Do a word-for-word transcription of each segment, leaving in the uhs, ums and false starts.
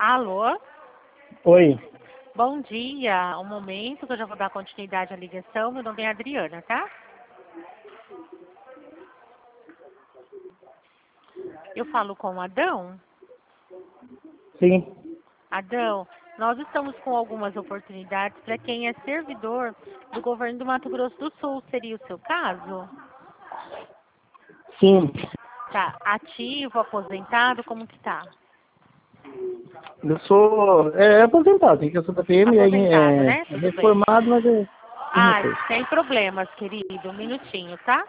Alô? Oi. Bom dia. Um momento que eu já vou dar continuidade à ligação. Meu nome é Adriana, tá? Eu falo com o Adão? Sim. Adão, nós estamos com algumas oportunidades para quem é servidor do governo do Mato Grosso do Sul. Seria o seu caso? Sim. Tá. Ativo, aposentado, como que tá? Eu sou é, aposentado, tem que eu sou da P M, Aposentado, é, né? é Tudo bem. reformado, mas é sem Ah, recurso. sem problemas, querido. Um minutinho, tá?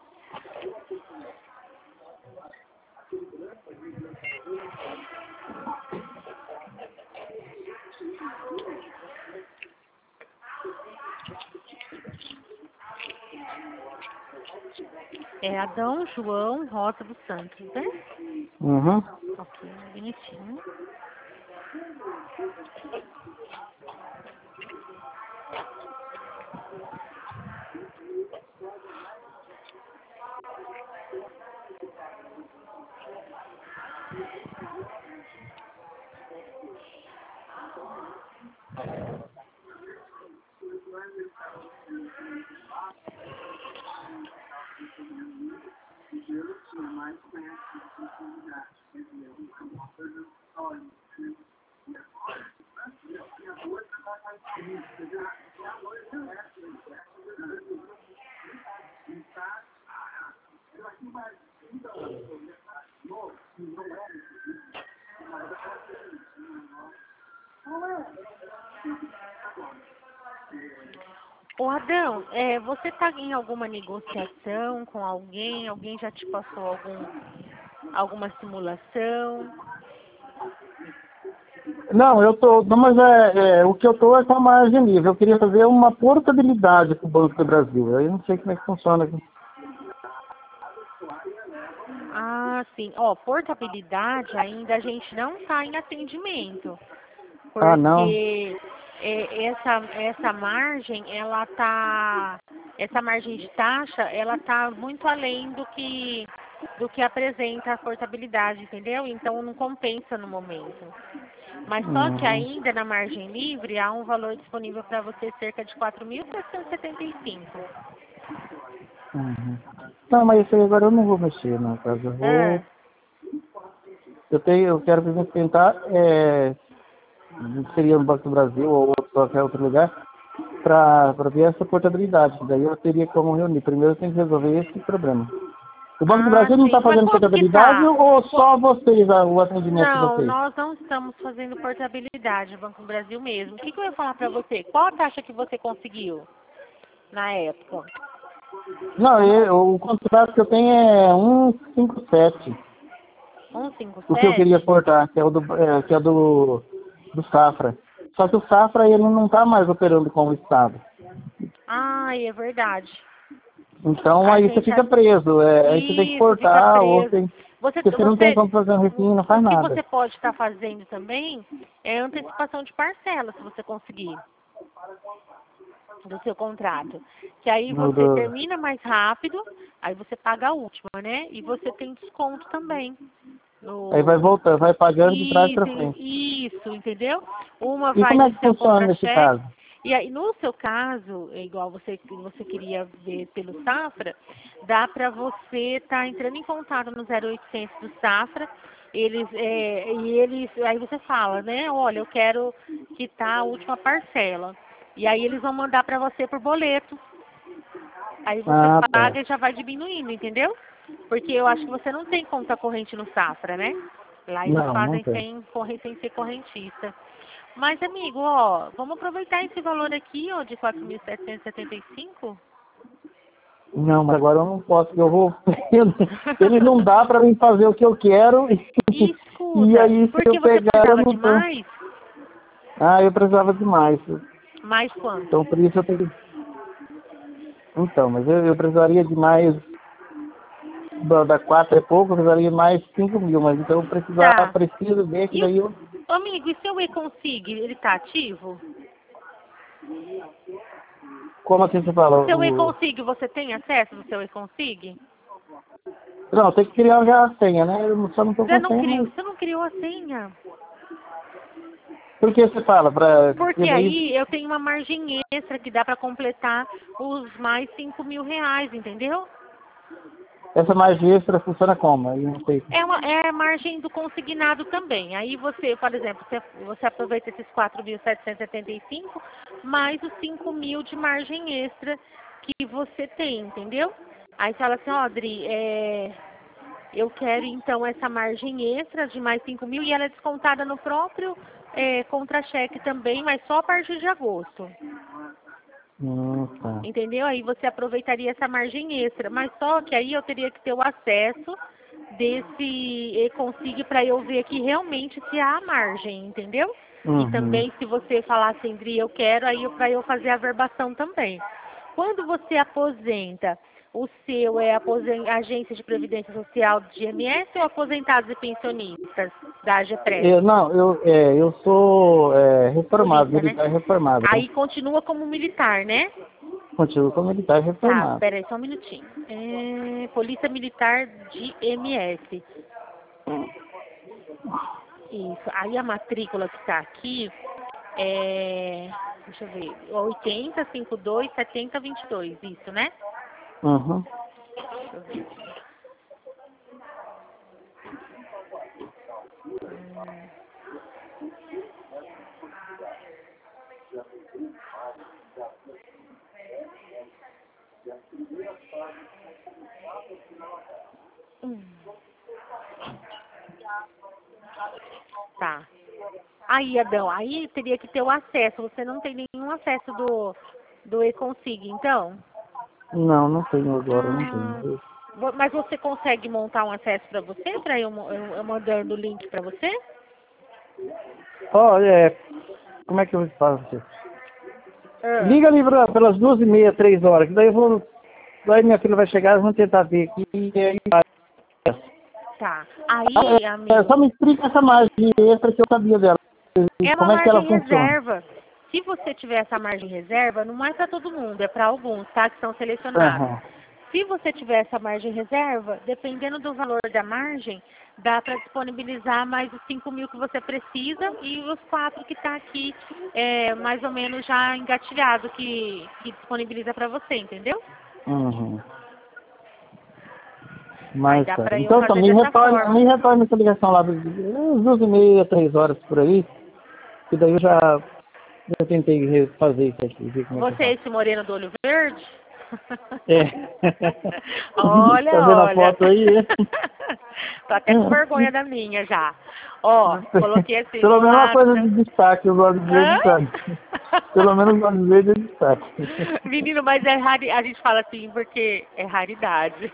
É Adão João Rosa dos Santos, né? Uhum. Ok, um minutinho. Ô Adão, é, você está em alguma negociação com alguém? Alguém já te passou algum, alguma simulação? Não, eu tô. Não, mas é, é, o que eu tô é com a margem livre. Eu queria fazer uma portabilidade para o Banco do Brasil. Aí eu não sei como é que funciona aqui. Ah, sim. Ó, portabilidade ainda a gente não está em atendimento, Ah, não. porque é, essa, essa margem, ela tá, essa margem de taxa, ela tá muito além do que, do que apresenta a portabilidade, entendeu? Então não compensa no momento. Mas só que Uhum. ainda na margem livre há um valor disponível para você cerca de quatro mil setecentos e setenta e cinco. Uhum. Não, mas isso aí agora eu não vou mexer, não, caso eu Ah, vou. Eu tenho, eu quero por exemplo, tentar, é, seria no Banco do Brasil ou outro, qualquer outro lugar, para ver essa portabilidade. Daí eu teria como reunir. Primeiro eu tenho que resolver esse problema. O Banco do ah, Brasil não está sim. Mas fazendo como que portabilidade tá? ou Co- só vocês, a- o atendimento de Não, vocês? nós não estamos fazendo portabilidade no Banco do Brasil mesmo. O que, que eu ia falar para você? Qual a taxa que você conseguiu na época? Não, eu, o contrato que eu tenho é cento e cinquenta e sete. O que eu queria cento e cinquenta e sete? cortar, que é o do, é, que é do, do Safra. Só que o Safra ele não está mais operando como Estado. Ai, é verdade. Então A aí você gente. fica preso. É, aí você tem que Isso, fica cortar, ou preso. tem, Você, porque você não tem você, como fazer um refim, não o faz que nada. você pode estar fazendo também é antecipação de parcela, se você conseguir, do seu contrato. Que aí No você do- termina mais rápido, aí você paga a última, né? E você tem desconto também. Aí vai No... voltando, vai pagando de trás para Isso, frente. isso, entendeu? Uma E vai como é no que seu funciona nesse contra-cheque. caso? E aí, no seu caso, é igual você, você queria ver pelo Safra, dá para você estar entrando em contato no zero oitocentos do Safra, eles, é, e eles, aí você fala, né, olha, eu quero quitar a última parcela. E aí eles vão mandar para você por boleto. Aí você Ah, tá. paga e já vai diminuindo, entendeu? Porque eu acho que você não tem conta corrente no Safra, né? Lá eles Não, não fazem tem. sem, corre- sem ser correntista. Mas, amigo, ó, vamos aproveitar esse valor aqui, ó, de quatro mil setecentos e setenta e cinco? Não, mas agora eu não posso, eu vou. Ele não dá para mim fazer o que eu quero. E E escuta, aí, se eu porque você pegar, eu precisava não de tô. mais? Ah, eu precisava demais. Mais quanto? Então, por isso eu tenho. Então, mas eu, eu precisaria de mais. Da, da quatro é pouco, eu precisaria de mais cinco mil, mas então eu precisar, Tá. preciso ver que E o, daí eu. amigo, e seu E-Consig, ele tá ativo? Como assim você O fala? seu O... E-Consig, você tem acesso no seu E-Consig? Não, tem que criar já a senha, né? Eu só não tô Você com não senha, criou, mas. você não criou a senha? Por que você fala? Pra... Porque aí eu tenho uma margem extra que dá para completar os mais cinco mil reais, entendeu? Essa margem extra funciona como? Eu não sei. É, uma, é a margem do consignado também. Aí você, por exemplo, você, você aproveita esses quatro mil setecentos e setenta e cinco mais os cinco mil de margem extra que você tem, entendeu? Aí você fala assim, ó, Adri, é, eu quero então essa margem extra de mais cinco mil e ela é descontada no próprio é, contra-cheque também, mas só a partir de agosto. Hum, tá. Entendeu? Aí você aproveitaria essa margem extra, mas só que aí eu teria que ter o acesso desse e-consig para eu ver aqui realmente se há margem, entendeu? Uhum. E também se você falar assim, Dri, eu quero, aí para eu fazer a verbação também. Quando você aposenta, o seu é aposen- agência de previdência social de I M S ou aposentados e pensionistas da AGEPREV? Eu, não, eu, é, eu sou é, reformado, Polícia, né? militar reformado. Aí continua como militar, né? Continuo como militar Tá, reformado. peraí, só um minutinho. É, Polícia Militar de M S. Isso. Aí a matrícula que tá aqui é... Deixa eu ver. oitenta, cinquenta e dois, setenta, vinte e dois. Isso, né? Uhum. Deixa eu ver. Hum. Tá. Aí, Adão, aí teria que ter o acesso. Você não tem nenhum acesso do, do e-consig, então? Não, não tenho agora, não Ah, tenho. vo- mas você consegue montar um acesso para você, para eu, mo- eu, eu mandando o link para você? Ó, é, como é que eu faço? Ah, Liga ali pra, pelas duas e meia, três horas, que daí eu vou. Daí minha filha vai chegar, vamos tentar ver aqui e aí vai. tá. Aí, É, amigo, só me explica essa margem extra que eu sabia dela. é uma Como é que ela margem funciona? reserva. Se você tiver essa margem reserva, não é para todo mundo, é para alguns, tá? Que são selecionados. Aham. Se você tiver essa margem reserva, dependendo do valor da margem, dá para disponibilizar mais os cinco mil que você precisa e os quatro que está aqui, é, mais ou menos já engatilhado, que, que disponibiliza para você, entendeu? Uhum. Aí Mas dá tá. para eu Então tá, fazer me dessa retorna, forma. me retorna essa ligação lá, às duas e meia, três horas por aí, que daí eu já, já tentei re- fazer isso aqui, ver como é que eu Você é faço. esse moreno do olho verde? É. Tá Olha, vendo a olha. foto aí? Tô até com vergonha da minha já. Ó, coloquei assim Pelo do menos uma coisa de lado. destaque, os olhos Hã? verdes sabe. Pelo menos os olhos verdes é destaque. Menino, mas é rari... a gente fala assim porque é raridade.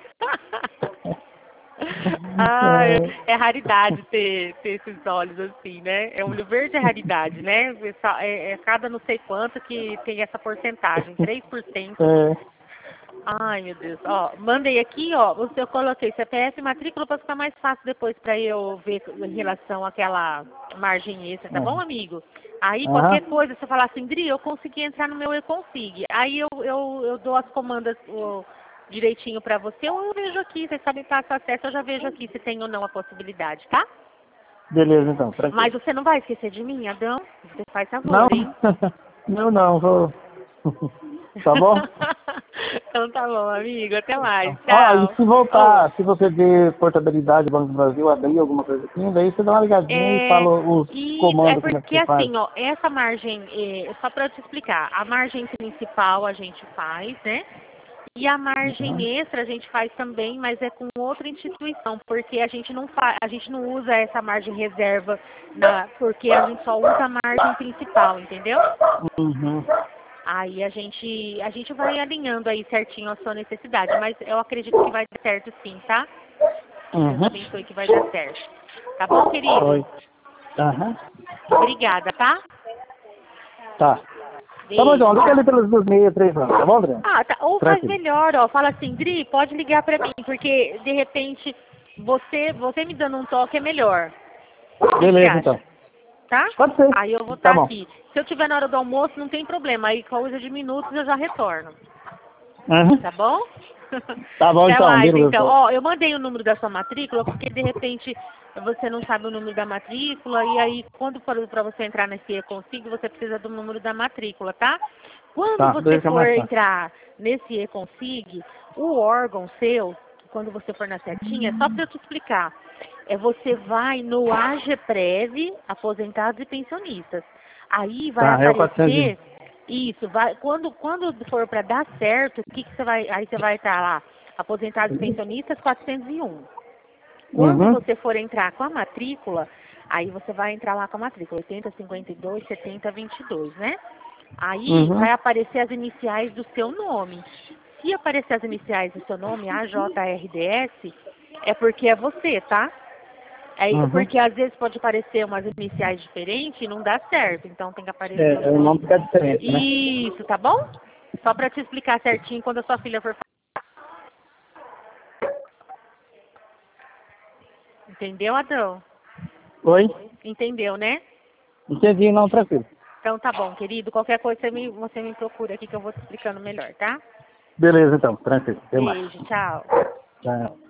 Ah, é, é raridade ter, ter esses olhos assim, né? É olho verde é raridade, né? É, é cada não sei quanto que tem essa porcentagem, três por cento. É. Ai, meu Deus. Ó, mandei aqui, ó, você eu coloquei C P F e matrícula para ficar mais fácil depois para eu ver em relação àquela margem extra, tá bom, amigo? Aí Aham. qualquer coisa, você falar assim, Dri, eu consegui entrar no meu e-consig. Aí eu, eu, eu dou as comandas o, direitinho para você, ou eu vejo aqui, você sabe passa acesso, eu já vejo aqui se tem ou não a possibilidade, tá? Beleza, então, Mas tranquilo. você não vai esquecer de mim, Adão? Você faz Não? favor, hein? Não, não, vou. Tá bom? Então tá bom, amigo. Até mais. Ó, e Tchau. se Oh, voltar, se você ver portabilidade do Banco do Brasil, abrir alguma coisa assim, daí você dá uma ligadinha e é, fala os isso, é comandos como é que porque você faz. assim, ó, essa margem, é, só para eu te explicar, a margem principal a gente faz, né? E a Uhum. margem extra a gente faz também, mas é com outra instituição, porque a gente não faz, a gente não usa essa margem reserva, na, porque a gente só usa a margem principal, entendeu? Uhum. Aí a gente, a gente vai alinhando aí certinho a sua necessidade, mas eu acredito que vai dar certo sim, tá? Deus Uhum. abençoe que vai dar certo. Tá bom, querido? Oi. Aham. Obrigada, tá? Tá. Tá bom, Beijo, então, liga ali tchau. pelas duas meia, três horas, tá bom, Adriano? Ah, tá. Ou faz Tranquilo. melhor, ó. Fala assim, Dri, pode ligar pra mim, porque de repente você, você me dando um toque é melhor. O que que você Beleza, acha? então. Tá? Pode ser. Aí eu vou Tá estar bom. aqui. Se eu tiver na hora do almoço, não tem problema. Aí coisa de minutos eu já retorno. Uhum. Tá bom? Tá bom, Até então. mais, Beleza. então. Ó, eu mandei o número da sua matrícula, porque de repente você não sabe o número da matrícula, e aí quando for para você entrar nesse E-Consig, você precisa do número da matrícula, tá? Quando Tá, você deixa for mais fácil. entrar nesse E-Consig, o órgão seu, quando você for na setinha, só para eu te explicar, é você vai no AGPREV, Aposentados e Pensionistas. Aí vai Tá, é o quatrocentos e um. aparecer, isso, vai, quando, quando for para dar certo, o que, que você vai, aí você vai estar lá, Aposentados e Pensionistas quatrocentos e um. Quando Uhum. você for entrar com a matrícula, aí você vai entrar lá com a matrícula, oitenta, cinquenta e dois, setenta, vinte e dois, né? Aí Uhum. vai aparecer as iniciais do seu nome. Se aparecer as iniciais do seu nome, A J R D S, é porque é você, tá? É, Uhum. porque às vezes pode aparecer umas iniciais diferentes e não dá certo. Então tem que aparecer É, o é, o seu. nome fica diferente, né? Isso, tá bom? Só pra te explicar certinho quando a sua filha for. Entendeu, Adão? Oi? Entendeu, né? Entendi, não, tranquilo. Então tá bom, querido. Qualquer coisa você me, você me procura aqui que eu vou te explicando melhor, tá? Beleza, então, tranquilo. Até mais. Beijo, tchau. Tchau.